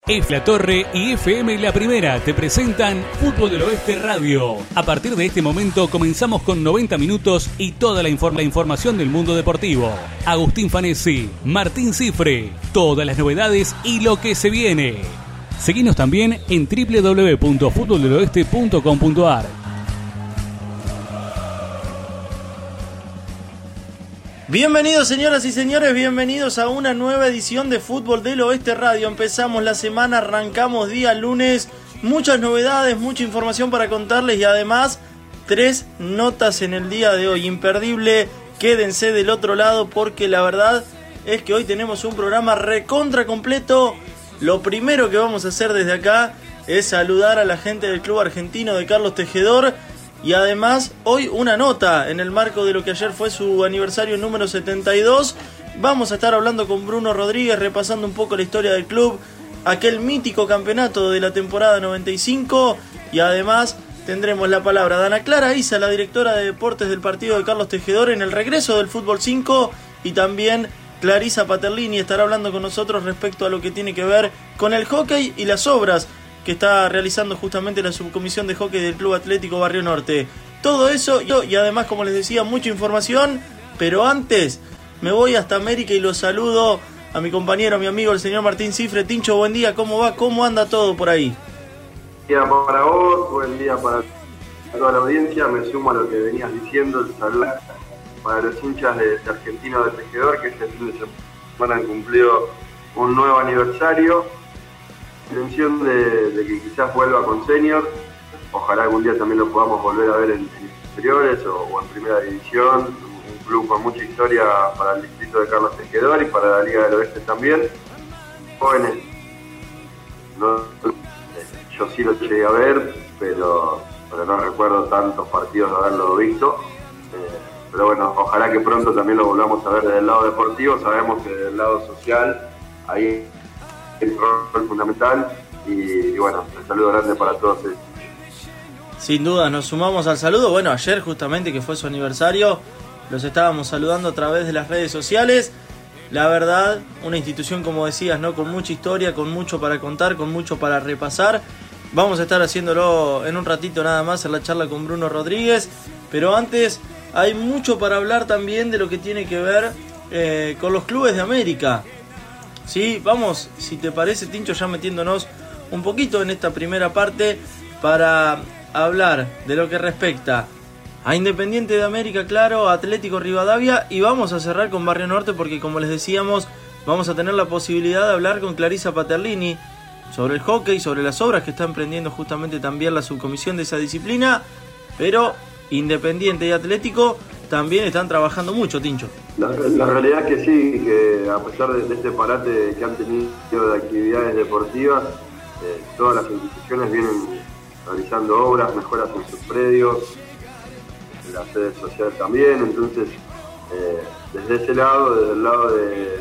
F La Torre y FM La Primera te presentan Fútbol del Oeste Radio. A partir de este momento comenzamos con 90 minutos y toda la información del mundo deportivo. Agustín Fanesi, Martín Cifre, todas las novedades y lo que se viene. Seguinos también en www.futboldeloeste.com.ar. Bienvenidos señoras y señores, bienvenidos a una nueva edición de Fútbol del Oeste Radio. Empezamos la semana, arrancamos día lunes, muchas novedades, mucha información para contarles y además 3 notas en el día de hoy. Imperdible, quédense del otro lado porque la verdad es que hoy tenemos un programa recontra completo. Lo primero que vamos a hacer desde acá es saludar a la gente del Club Argentino de Carlos Tejedor. Y además, hoy una nota en el marco de lo que ayer fue su aniversario número 72. Vamos a estar hablando con Bruno Rodríguez, repasando un poco la historia del club, aquel mítico campeonato de la temporada 95. Y además tendremos la palabra de Ana Clara Isa, la directora de deportes del partido de Carlos Tejedor, en el regreso del Fútbol 5. Y también Clarisa Paterlini estará hablando con nosotros respecto a lo que tiene que ver con el hockey y las obras que está realizando justamente la subcomisión de hockey del Club Atlético Barrio Norte. Todo eso y además, como les decía, mucha información. Pero antes me voy hasta América y los saludo a mi compañero, a mi amigo, el señor Martín Cifre. Tincho, buen día, ¿cómo va? ¿Cómo anda todo por ahí? Buen día para vos, buen día para toda la audiencia. Me sumo a lo que venías diciendo, el saludo para los hinchas de Argentino de Tejedor, que este fin de semana han cumplido un nuevo aniversario. Intención de que quizás vuelva con senior, ojalá algún día también lo podamos volver a ver en inferiores o en primera división, un club con mucha historia para el distrito de Carlos Tejedor y para la Liga del Oeste también. Jóvenes, yo sí lo llegué a ver, pero no recuerdo tantos partidos de haberlo visto, pero bueno, ojalá que pronto también lo volvamos a ver desde el lado deportivo. Sabemos que desde el lado social ahí el rol fundamental y bueno, un saludo grande para todos ellos. Sin duda, nos sumamos al saludo. Bueno, ayer justamente que fue su aniversario, los estábamos saludando a través de las redes sociales. La verdad, una institución, como decías, ¿no? Con mucha historia, con mucho para contar, con mucho para repasar. Vamos a estar haciéndolo en un ratito nada más en la charla con Bruno Rodríguez. Pero antes, hay mucho para hablar también de lo que tiene que ver con los clubes de América. Sí, vamos, si te parece, Tincho, ya metiéndonos un poquito en esta primera parte para hablar de lo que respecta a Independiente de América, claro, a Atlético Rivadavia, y vamos a cerrar con Barrio Norte porque, como les decíamos, vamos a tener la posibilidad de hablar con Clarisa Paterlini sobre el hockey, sobre las obras que está emprendiendo justamente también la subcomisión de esa disciplina, pero Independiente y Atlético también están trabajando mucho, Tincho. La realidad es que sí, que a pesar de este parate que han tenido de actividades deportivas, todas las instituciones vienen realizando obras, mejoras en sus predios, en la sede social también. Entonces, desde ese lado, desde el lado de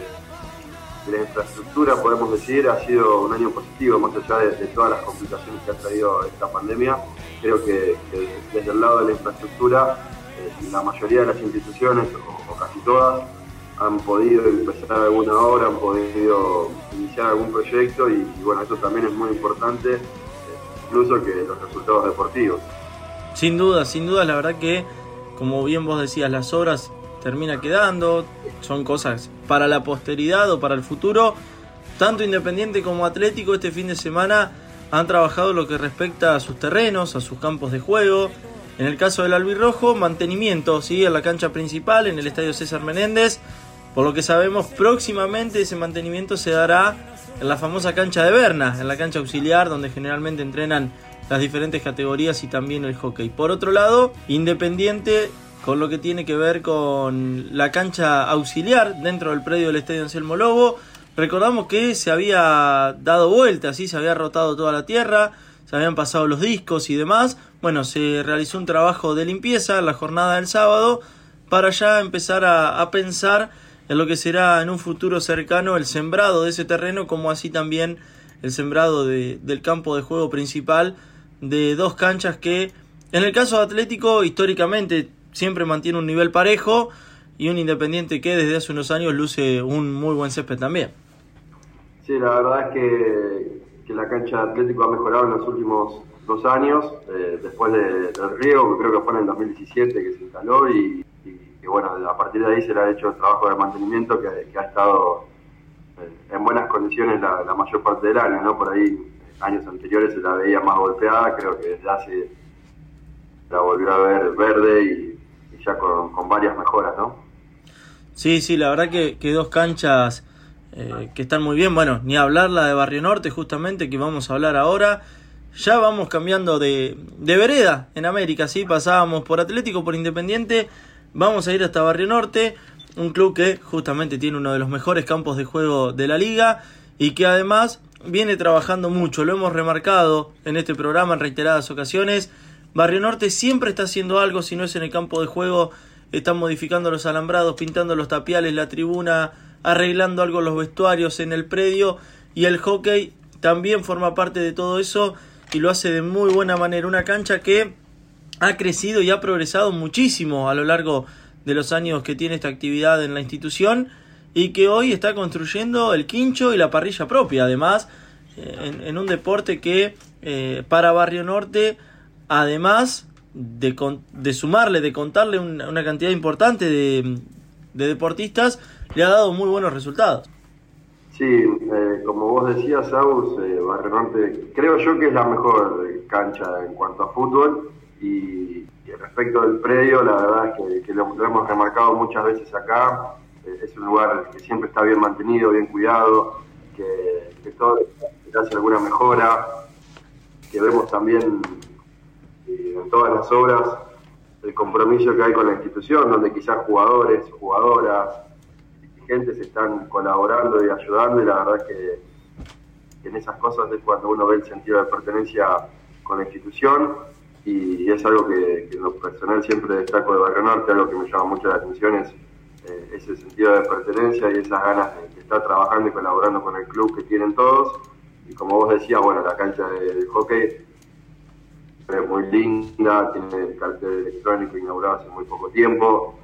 la infraestructura, podemos decir, ha sido un año positivo, más allá de todas las complicaciones que ha traído esta pandemia. Creo que desde el lado de la infraestructura, la mayoría de las instituciones, o casi todas, han podido empezar alguna obra, han podido iniciar algún proyecto y bueno, eso también es muy importante, incluso que los resultados deportivos. Sin duda, la verdad que, como bien vos decías, las obras terminan quedando, son cosas para la posteridad o para el futuro. Tanto Independiente como Atlético este fin de semana han trabajado lo que respecta a sus terrenos, a sus campos de juego. En el caso del albirrojo, mantenimiento, ¿sí? En la cancha principal, en el estadio César Menéndez. Por lo que sabemos, próximamente ese mantenimiento se dará en la famosa cancha de Berna, en la cancha auxiliar, donde generalmente entrenan las diferentes categorías y también el hockey. Por otro lado, Independiente, con lo que tiene que ver con la cancha auxiliar dentro del predio del estadio Anselmo Lobo. Recordamos que se había dado vuelta, ¿sí? Se había rotado toda la tierra, se habían pasado los discos y demás. Bueno, se realizó un trabajo de limpieza en la jornada del sábado para ya empezar a pensar en lo que será en un futuro cercano el sembrado de ese terreno, como así también el sembrado del campo de juego principal de dos canchas que, en el caso de Atlético, históricamente siempre mantiene un nivel parejo, y un Independiente que desde hace unos años luce un muy buen césped también. Sí, la verdad es que cancha de Atlético ha mejorado en los últimos 2 años, después del riego, que creo que fue en el 2017 que se instaló, y bueno, a partir de ahí se le ha hecho el trabajo de mantenimiento que ha estado en buenas condiciones la mayor parte del año, ¿no? Por ahí, años anteriores se la veía más golpeada, creo que desde hace la volvió a ver verde y ya con varias mejoras, ¿no? Sí, la verdad que 2 canchas que están muy bien. Bueno, ni hablar la de Barrio Norte, justamente, que vamos a hablar ahora. Ya vamos cambiando de vereda en América, ¿sí? Pasábamos por Atlético, por Independiente, vamos a ir hasta Barrio Norte, un club que justamente tiene uno de los mejores campos de juego de la liga y que además viene trabajando mucho. Lo hemos remarcado en este programa en reiteradas ocasiones. Barrio Norte siempre está haciendo algo, si no es en el campo de juego, están modificando los alambrados, pintando los tapiales, la tribuna, arreglando algo los vestuarios en el predio, y el hockey también forma parte de todo eso y lo hace de muy buena manera. Una cancha que ha crecido y ha progresado muchísimo a lo largo de los años que tiene esta actividad en la institución y que hoy está construyendo el quincho y la parrilla propia, además en un deporte que para Barrio Norte, además de sumarle, de contarle una cantidad importante de deportistas, le ha dado muy buenos resultados. Sí, como vos decías, Agus, Barrio Norte creo yo que es la mejor cancha en cuanto a fútbol, y respecto del predio, la verdad es que lo hemos remarcado muchas veces acá. Es un lugar que siempre está bien mantenido, bien cuidado, que todo le hace alguna mejora, que vemos también en todas las obras el compromiso que hay con la institución, donde quizás jugadores, jugadoras, dirigentes están colaborando y ayudando, y la verdad es que en esas cosas es cuando uno ve el sentido de pertenencia con la institución, y es algo que en lo personal siempre destaco de Barrio Norte. Algo que me llama mucho la atención es ese sentido de pertenencia y esas ganas de estar trabajando y colaborando con el club que tienen todos. Y como vos decías, bueno, la cancha de hockey es muy linda, tiene el cartel electrónico inaugurado hace muy poco tiempo.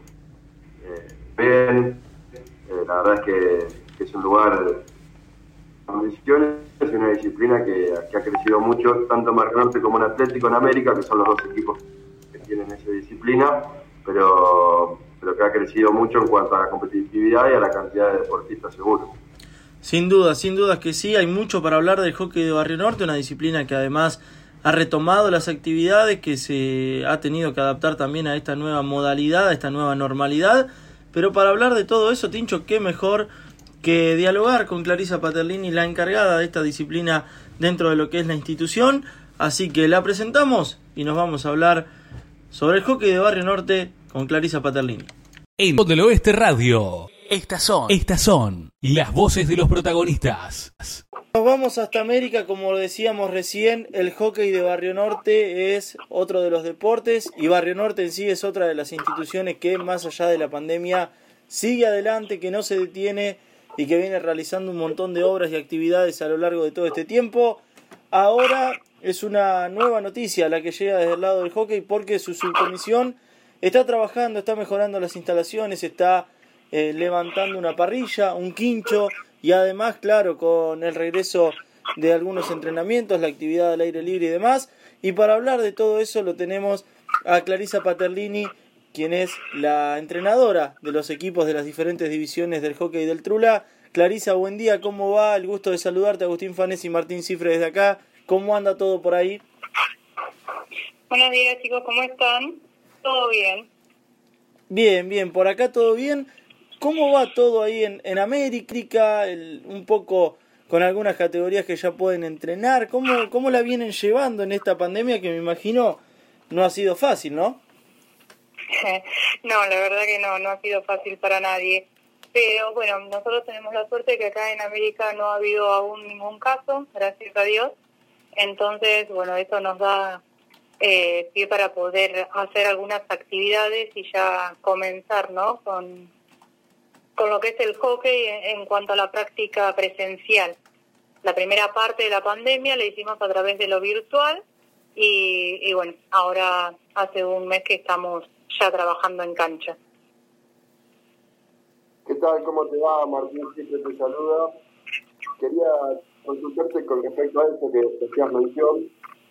La verdad es que es un lugar con condiciones, es una disciplina que ha crecido mucho, tanto en Barrio Norte como en Atlético en América, que son los 2 equipos que tienen esa disciplina, pero que ha crecido mucho en cuanto a la competitividad y a la cantidad de deportistas, seguro. Sin duda que sí, hay mucho para hablar del hockey de Barrio Norte, una disciplina que además ha retomado las actividades, que se ha tenido que adaptar también a esta nueva modalidad, a esta nueva normalidad. Pero para hablar de todo eso, Tincho, qué mejor que dialogar con Clarisa Paterlini, la encargada de esta disciplina dentro de lo que es la institución. Así que la presentamos y nos vamos a hablar sobre el hockey de Barrio Norte con Clarisa Paterlini. En Fútbol del Oeste Radio. Estas son las voces de los protagonistas. Nos vamos hasta América, como decíamos recién. El hockey de Barrio Norte es otro de los deportes, y Barrio Norte en sí es otra de las instituciones que, más allá de la pandemia, sigue adelante, que no se detiene y que viene realizando un montón de obras y actividades a lo largo de todo este tiempo. Ahora es una nueva noticia la que llega desde el lado del hockey, porque su subcomisión está trabajando, está mejorando las instalaciones, está levantando una parrilla, un quincho, y además, claro, con el regreso de algunos entrenamientos, la actividad al aire libre y demás. Y para hablar de todo eso lo tenemos a Clarisa Paterlini, quien es la entrenadora de los equipos de las diferentes divisiones del hockey del Trula. Clarisa, buen día, ¿cómo va? El gusto de saludarte, Agustín Fanés y Martín Cifre desde acá. ¿Cómo anda todo por ahí? Buenos días, chicos, ¿cómo están? ¿Todo bien? Bien, por acá todo bien. ¿Cómo va todo ahí en América? Un poco con algunas categorías que ya pueden entrenar. ¿Cómo la vienen llevando en esta pandemia, que me imagino no ha sido fácil, ¿no? No, la verdad que no ha sido fácil para nadie. Pero bueno, nosotros tenemos la suerte de que acá en América no ha habido aún ningún caso, gracias a Dios. Entonces, bueno, eso nos da pie para poder hacer algunas actividades y ya comenzar, ¿no? Con lo que es el hockey en cuanto a la práctica presencial. La primera parte de la pandemia la hicimos a través de lo virtual y bueno, ahora hace un mes que estamos ya trabajando en cancha. ¿Qué tal? ¿Cómo te va? Martín siempre te saluda. Quería consultarte con respecto a eso que hacías mención,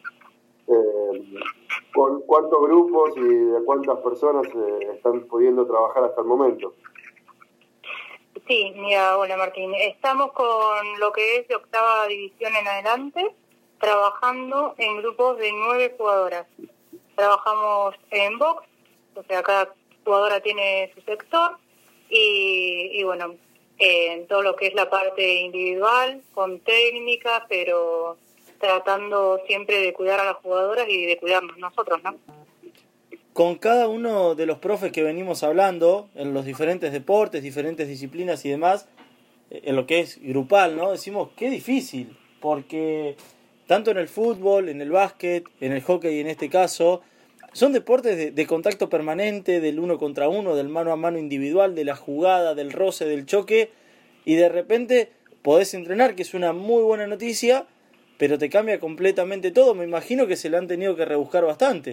con cuántos grupos y de cuántas personas están pudiendo trabajar hasta el momento. Sí, mira, hola Martín. Estamos con lo que es de octava división en adelante, trabajando en grupos de 9 jugadoras. Trabajamos en box, o sea, cada jugadora tiene su sector, y bueno, en todo lo que es la parte individual, con técnica, pero tratando siempre de cuidar a las jugadoras y de cuidarnos nosotros, ¿no? Con cada uno de los profes que venimos hablando, en los diferentes deportes, diferentes disciplinas y demás, en lo que es grupal, ¿no? Decimos, qué difícil, porque tanto en el fútbol, en el básquet, en el hockey en este caso, son deportes de contacto permanente, del uno contra uno, del mano a mano individual, de la jugada, del roce, del choque, y de repente podés entrenar, que es una muy buena noticia, pero te cambia completamente todo. Me imagino que se le han tenido que rebuscar bastante.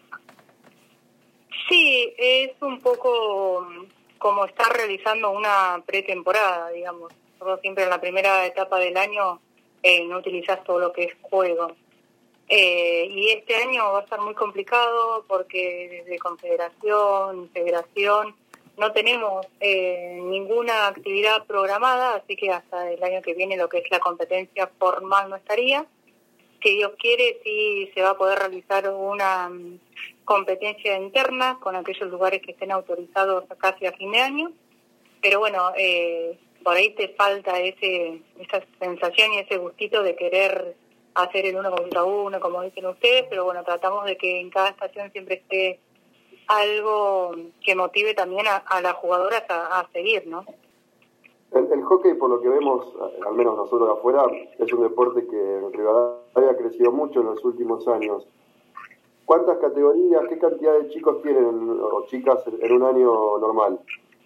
Sí, es un poco como estar realizando una pretemporada, digamos. Nosotros siempre en la primera etapa del año no utilizás todo lo que es juego. Y este año va a estar muy complicado porque desde Confederación, Federación, no tenemos ninguna actividad programada, así que hasta el año que viene lo que es la competencia formal no estaría. Si Dios quiere, sí se va a poder realizar una competencia interna con aquellos lugares que estén autorizados casi a fin de año. Pero bueno, por ahí te falta esa sensación y ese gustito de querer hacer el uno contra uno, como dicen ustedes, pero bueno, tratamos de que en cada estación siempre esté algo que motive también a las jugadoras a seguir, ¿no? El hockey, por lo que vemos, al menos nosotros de afuera, es un deporte que en Rivadavia ha crecido mucho en los últimos años. ¿Cuántas categorías, qué cantidad de chicos tienen o chicas en un año normal?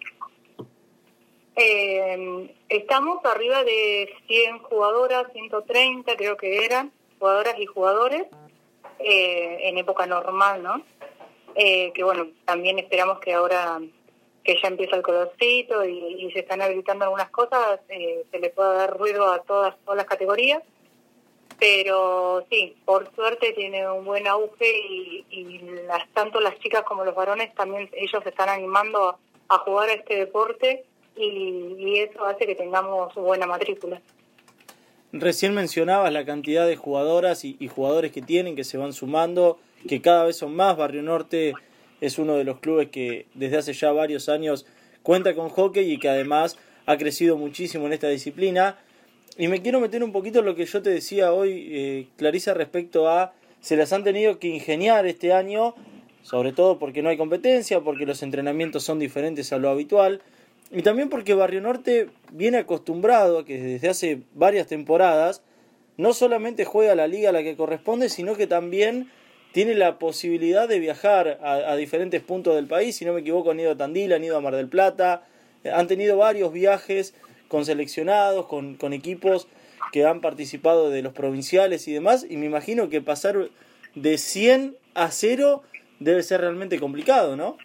Estamos arriba de 100 jugadoras, 130 creo que eran, jugadoras y jugadores, en época normal, ¿no? Que bueno, también esperamos que ahora que ya empieza el colorcito y se están habilitando algunas cosas, se le pueda dar ruido a todas las categorías. Pero sí, por suerte tiene un buen auge y tanto las chicas como los varones también ellos se están animando a jugar a este deporte y eso hace que tengamos buena matrícula. Recién mencionabas la cantidad de jugadoras y jugadores que tienen, que se van sumando, que cada vez son más. Barrio Norte es uno de los clubes que desde hace ya varios años cuenta con hockey y que además ha crecido muchísimo en esta disciplina. Y me quiero meter un poquito en lo que yo te decía hoy, Clarisa, respecto a se las han tenido que ingeniar este año, sobre todo porque no hay competencia, porque los entrenamientos son diferentes a lo habitual, y también porque Barrio Norte viene acostumbrado a que desde hace varias temporadas no solamente juega la liga a la que corresponde, sino que también tiene la posibilidad de viajar a diferentes puntos del país. Si no me equivoco, han ido a Tandil, han ido a Mar del Plata, han tenido varios viajes con seleccionados, con equipos que han participado de los provinciales y demás, y me imagino que pasar de 100 a 0 debe ser realmente complicado, ¿no?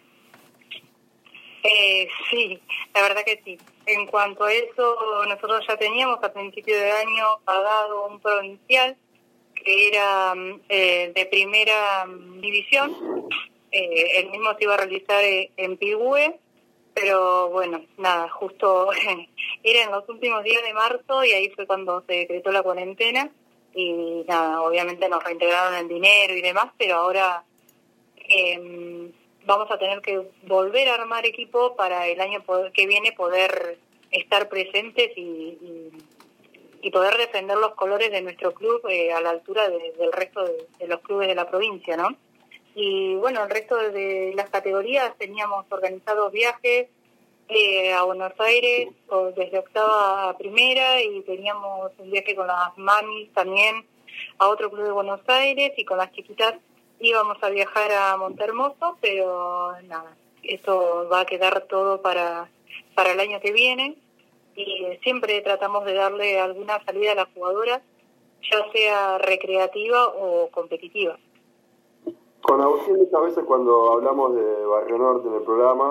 Sí, la verdad que sí. En cuanto a eso, nosotros ya teníamos a principio de año pagado un provincial que era de primera división. El mismo se iba a realizar en Pigüe, pero bueno, nada, justo era en los últimos días de marzo y ahí fue cuando se decretó la cuarentena y nada, obviamente nos reintegraron el dinero y demás, pero ahora vamos a tener que volver a armar equipo para el año que viene poder estar presentes y poder defender los colores de nuestro club a la altura del resto de los clubes de la provincia, ¿no? Y bueno, el resto de las categorías teníamos organizados viajes a Buenos Aires desde octava a primera y teníamos un viaje con las mamis también a otro club de Buenos Aires y con las chiquitas íbamos a viajar a Montehermoso, pero nada, eso va a quedar todo para el año que viene y siempre tratamos de darle alguna salida a las jugadoras, ya sea recreativa o competitiva. Con Agustín, muchas veces cuando hablamos de Barrio Norte en el programa,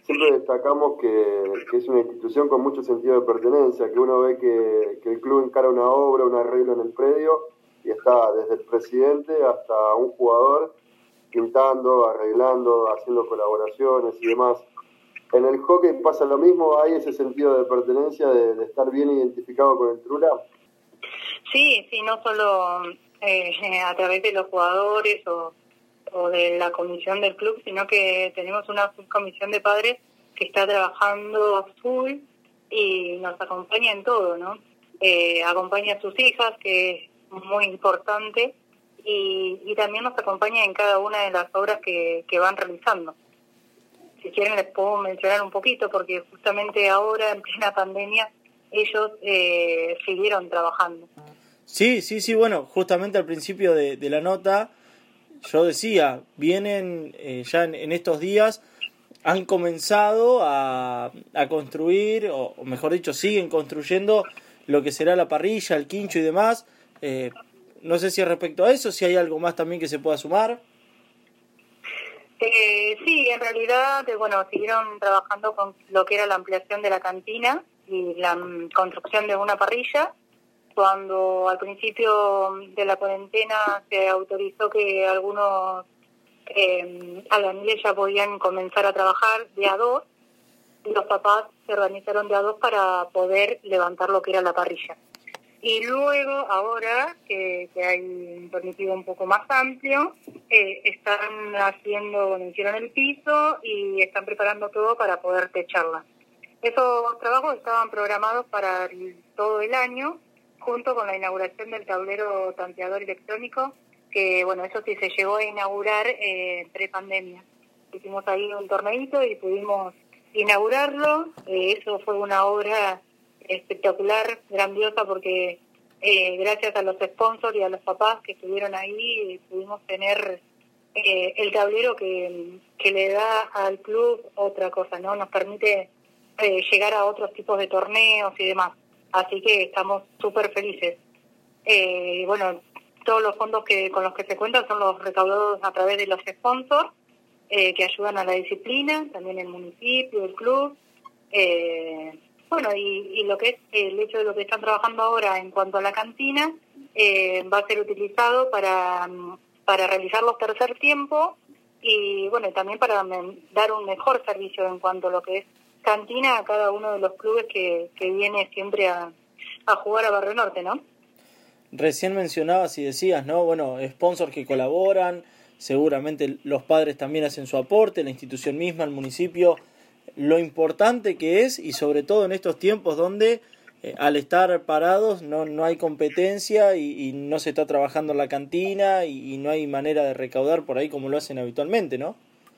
siempre destacamos que es una institución con mucho sentido de pertenencia, que uno ve que el club encara una obra, un arreglo en el predio, y está desde el presidente hasta un jugador pintando, arreglando, haciendo colaboraciones y demás. En el hockey pasa lo mismo, hay ese sentido de pertenencia, de estar bien identificado con el Trula. Sí, no solo a través de los jugadores o de la comisión del club, sino que tenemos una subcomisión de padres que está trabajando a full y nos acompaña en todo, ¿no? Acompaña a sus hijas, que es muy importante, y también nos acompaña en cada una de las obras que van realizando. Si quieren les puedo mencionar un poquito, porque justamente ahora, en plena pandemia, ellos siguieron trabajando. Sí, bueno, justamente al principio de la nota yo decía, vienen ya en estos días, han comenzado a construir, o mejor dicho, siguen construyendo lo que será la parrilla, el quincho y demás. No sé si respecto a eso, si hay algo más también que se pueda sumar. Sí, en realidad, siguieron trabajando con lo que era la ampliación de la cantina y la construcción de una parrilla. Cuando al principio de la cuarentena se autorizó que algunos albañiles ya podían comenzar a trabajar de a dos, los papás se organizaron de a dos para poder levantar lo que era la parrilla. Y luego, ahora que hay un permitido un poco más amplio, están hicieron el piso y están preparando todo para poder techarla. Esos trabajos estaban programados para todo el año, junto con la inauguración del tablero tanteador electrónico, que eso sí se llegó a inaugurar pre-pandemia. Hicimos ahí un torneito y pudimos inaugurarlo. Eso fue una obra espectacular, grandiosa, porque gracias a los sponsors y a los papás que estuvieron ahí, pudimos tener el tablero que le da al club otra cosa, ¿no? Nos permite llegar a otros tipos de torneos y demás. Así que estamos súper felices. Todos los fondos con los que se cuentan son los recaudados a través de los sponsors que ayudan a la disciplina, también el municipio, el club. Y lo que es el hecho de lo que están trabajando ahora en cuanto a la cantina, va a ser utilizado para realizar los tercer tiempo y también para dar un mejor servicio en cuanto a lo que es cantina a cada uno de los clubes que viene siempre a jugar a Barrio Norte, ¿no? Recién mencionabas y decías, ¿no? Sponsors que colaboran, seguramente los padres también hacen su aporte, la institución misma, el municipio, lo importante que es, y sobre todo en estos tiempos donde al estar parados no hay competencia y no se está trabajando en la cantina y no hay manera de recaudar por ahí como lo hacen habitualmente, ¿no?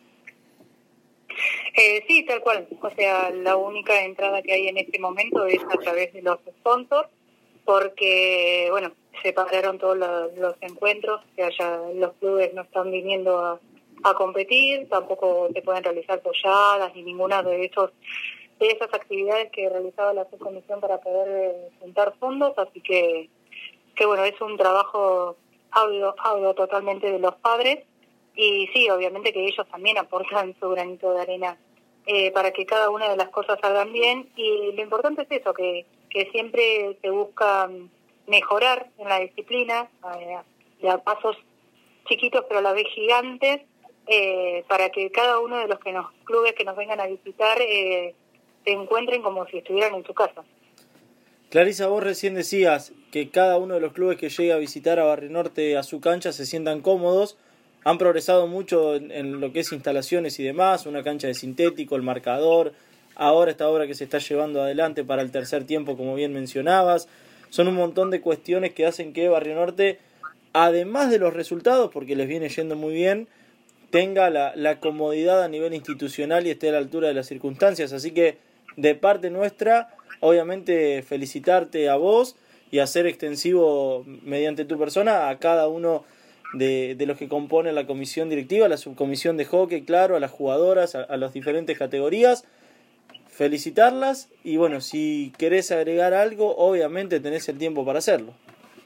Sí, tal cual. O sea, la única entrada que hay en este momento es a través de los sponsors, porque, se pararon todos los encuentros, que los clubes no están viniendo a competir, tampoco se pueden realizar polladas ni ninguna de esas actividades que realizaba la subcomisión para poder juntar fondos, así que es un trabajo audio totalmente de los padres. Y sí, obviamente que ellos también aportan su granito de arena para que cada una de las cosas salgan bien. Y lo importante es eso, que siempre se busca mejorar en la disciplina, a pasos chiquitos pero a la vez gigantes, para que cada uno de los clubes que nos vengan a visitar se encuentren como si estuvieran en su casa. Clarisa, vos recién decías que cada uno de los clubes que llegue a visitar a Barrio Norte a su cancha se sientan cómodos. Han progresado mucho en lo que es instalaciones y demás, una cancha de sintético, el marcador, ahora esta obra que se está llevando adelante para el tercer tiempo, como bien mencionabas. Son un montón de cuestiones que hacen que Barrio Norte, además de los resultados, porque les viene yendo muy bien, tenga la comodidad a nivel institucional y esté a la altura de las circunstancias. Así que, de parte nuestra, obviamente felicitarte a vos y hacer extensivo mediante tu persona a cada uno de los que componen la comisión directiva, la subcomisión de hockey, claro, a las jugadoras, a las diferentes categorías, felicitarlas y si querés agregar algo, obviamente tenés el tiempo para hacerlo.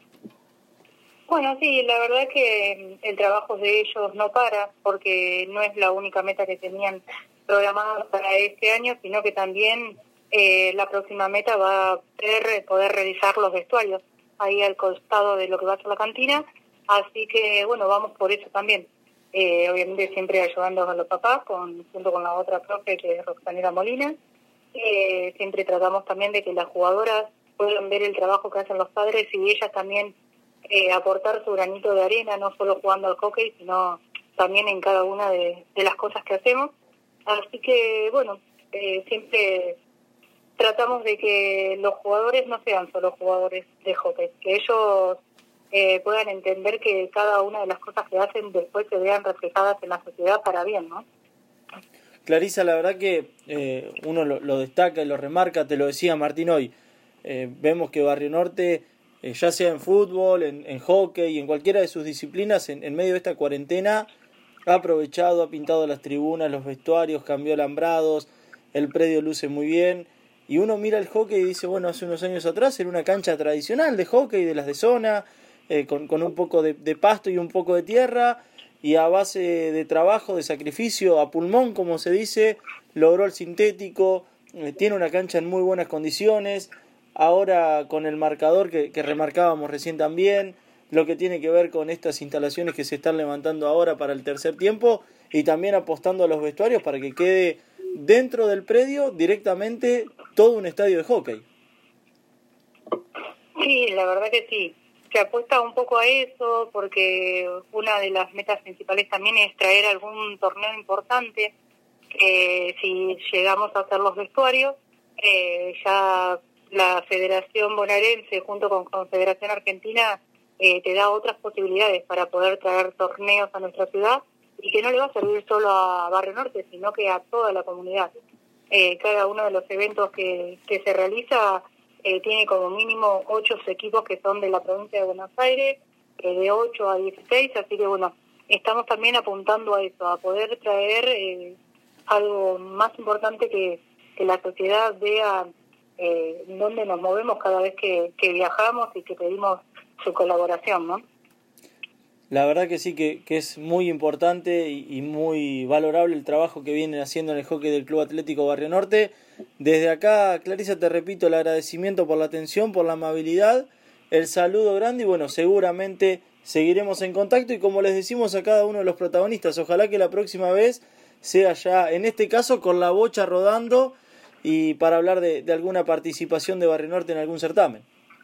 Sí, la verdad es que el trabajo de ellos no para, porque no es la única meta que tenían programadas para este año, sino que también la próxima meta va a ser poder realizar los vestuarios ahí al costado de lo que va a ser la cantina, así que bueno, vamos por eso también. Obviamente siempre ayudando a los papás junto con la otra profe que es Roxanela Molina. Siempre tratamos también de que las jugadoras puedan ver el trabajo que hacen los padres y ellas también aportar su granito de arena, no solo jugando al hockey, sino también en cada una de las cosas que hacemos. Así que bueno, siempre tratamos de que los jugadores no sean solo jugadores de hockey, que ellos puedan entender que cada una de las cosas que hacen después se vean reflejadas en la sociedad para bien, ¿no? Clarisa, la verdad que uno lo destaca y lo remarca, te lo decía Martín hoy, vemos que Barrio Norte, ya sea en fútbol, en hockey, en cualquiera de sus disciplinas, en medio de esta cuarentena, ha aprovechado, ha pintado las tribunas, los vestuarios, cambió alambrados, el predio luce muy bien, y uno mira el hockey y dice, bueno, hace unos años atrás era una cancha tradicional de hockey, de las de zona, con un poco de pasto y un poco de tierra, y a base de trabajo, de sacrificio, a pulmón, como se dice, logró el sintético, tiene una cancha en muy buenas condiciones, ahora con el marcador que remarcábamos recién también, lo que tiene que ver con estas instalaciones que se están levantando ahora para el tercer tiempo, y también apostando a los vestuarios para que quede dentro del predio directamente todo un estadio de hockey. Sí, la verdad que sí. Se apuesta un poco a eso porque una de las metas principales también es traer algún torneo importante. Si llegamos a hacer los vestuarios, ya la Federación Bonaerense junto con Confederación Argentina te da otras posibilidades para poder traer torneos a nuestra ciudad y que no le va a servir solo a Barrio Norte, sino que a toda la comunidad. Cada uno de los eventos que se realiza tiene como mínimo 8 equipos que son de la provincia de Buenos Aires, de 8 a 16, así que bueno, estamos también apuntando a eso, a poder traer algo más importante que la sociedad vea dónde nos movemos cada vez que viajamos y que pedimos su colaboración, ¿no? La verdad que sí, que es muy importante y muy valorable el trabajo que vienen haciendo en el hockey del Club Atlético Barrio Norte. Desde acá, Clarisa, te repito el agradecimiento por la atención, por la amabilidad, el saludo grande y bueno, seguramente seguiremos en contacto y como les decimos a cada uno de los protagonistas, ojalá que la próxima vez sea ya, en este caso, con la bocha rodando y para hablar de alguna participación de Barrio Norte en algún certamen.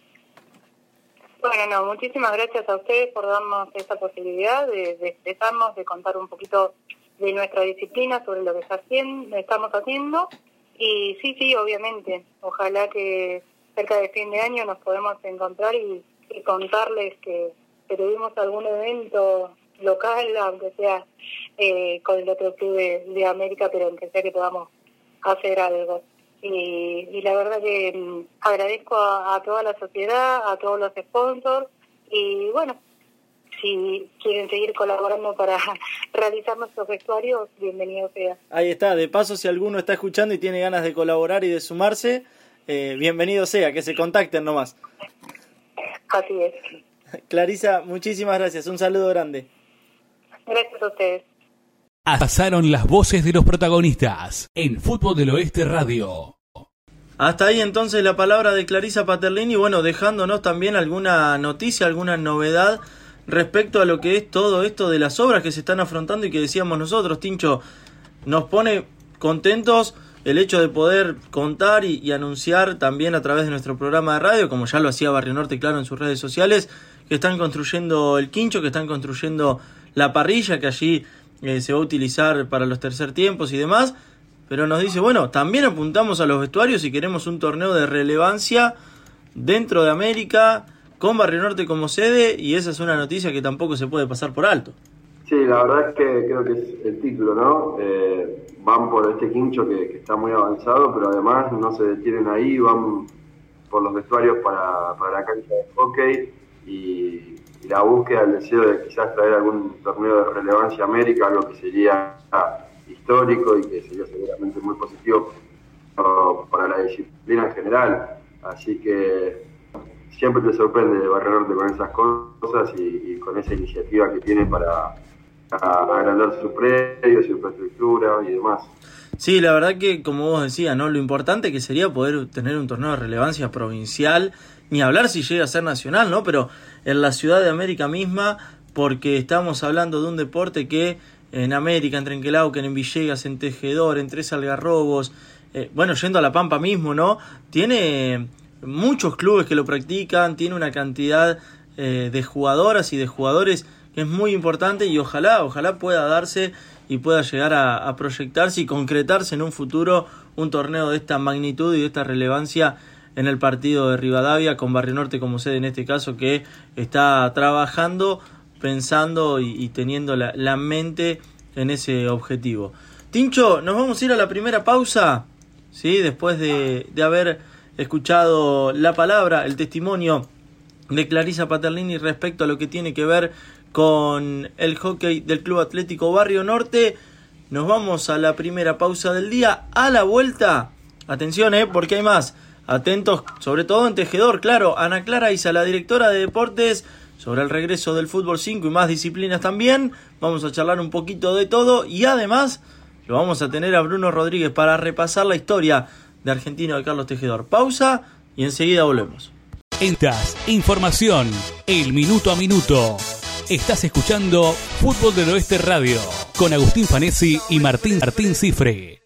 Bueno, no, muchísimas gracias a ustedes por darnos esta posibilidad de expresarnos, de contar un poquito de nuestra disciplina sobre lo que estamos haciendo. Y sí, obviamente, ojalá que cerca de fin de año nos podemos encontrar y contarles que tuvimos algún evento local, aunque sea con el otro club de América, pero aunque sea que podamos hacer algo. Y la verdad que agradezco a toda la sociedad, a todos los sponsors y bueno, si quieren seguir colaborando para realizar nuestros vestuarios, bienvenido sea. Ahí está, de paso si alguno está escuchando y tiene ganas de colaborar y de sumarse, bienvenido sea, que se contacten nomás. Así es. Clarisa, muchísimas gracias, un saludo grande. Gracias a ustedes. Pasaron las voces de los protagonistas en Fútbol del Oeste Radio. Hasta ahí entonces la palabra de Clarisa Paterlini, bueno, dejándonos también alguna noticia, alguna novedad respecto a lo que es todo esto de las obras que se están afrontando y que decíamos nosotros, Tincho, nos pone contentos el hecho de poder contar y anunciar también a través de nuestro programa de radio, como ya lo hacía Barrio Norte, claro, en sus redes sociales, que están construyendo el quincho, que están construyendo la parrilla, que allí se va a utilizar para los tercer tiempos y demás, pero nos dice, bueno, también apuntamos a los vestuarios y queremos un torneo de relevancia dentro de América, con Barrio Norte como sede, y esa es una noticia que tampoco se puede pasar por alto. Sí, la verdad es que creo que es el título, ¿no? Van por este quincho que está muy avanzado, pero además no se detienen ahí, van por los vestuarios para la cancha de hockey y la búsqueda, el deseo de quizás traer algún torneo de relevancia a América, algo que sería histórico y que sería seguramente muy positivo para la disciplina en general. Así que siempre te sorprende Barrio Norte con esas cosas y con esa iniciativa que tiene para agrandar sus predios, su infraestructura y demás. Sí, la verdad que como vos decías, ¿no? Lo importante que sería poder tener un torneo de relevancia provincial, ni hablar si llega a ser nacional, ¿no? Pero en la Ciudad de América misma, porque estamos hablando de un deporte que en América, en Trenquelauquen, en Villegas, en Tejedor, en Tres Algarrobos, yendo a La Pampa mismo, ¿no? Tiene muchos clubes que lo practican, tiene una cantidad de jugadoras y de jugadores que es muy importante y ojalá pueda darse y pueda llegar a proyectarse y concretarse en un futuro un torneo de esta magnitud y de esta relevancia en el partido de Rivadavia, con Barrio Norte como sede en este caso, que está trabajando, pensando y teniendo la mente en ese objetivo. Tincho, nos vamos a ir a la primera pausa, ¿sí? Después de haber escuchado la palabra, el testimonio de Clarisa Paternini respecto a lo que tiene que ver con el hockey del Club Atlético Barrio Norte. Nos vamos a la primera pausa del día. A la vuelta, atención, porque hay más. Atentos, sobre todo en Tejedor, claro. Ana Clara Isa, la directora de deportes, sobre el regreso del fútbol 5 y más disciplinas también. Vamos a charlar un poquito de todo y además lo vamos a tener a Bruno Rodríguez para repasar la historia de Argentino de Carlos Tejedor. Pausa y enseguida volvemos. Entas, información, el minuto a minuto. Estás escuchando Fútbol del Oeste Radio con Agustín Fanesi y Martín Cifre.